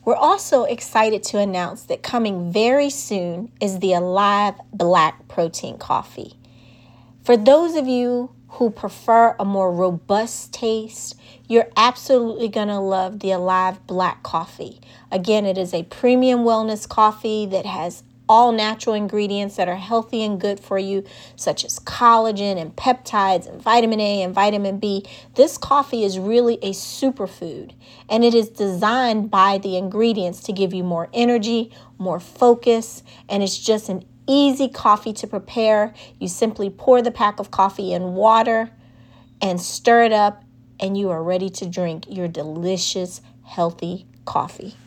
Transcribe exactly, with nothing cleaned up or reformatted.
We're also excited to announce that coming very soon is the Alive Black Protein Coffee. For those of you who prefer a more robust taste, you're absolutely going to love the Alive Black Coffee. Again, it is a premium wellness coffee that has all natural ingredients that are healthy and good for you, such as collagen and peptides and vitamin A and vitamin B. This coffee is really a superfood, and it is designed by the ingredients to give you more energy, more focus, and it's just an easy coffee to prepare. You simply pour the pack of coffee in water and stir it up, and you are ready to drink your delicious, healthy coffee.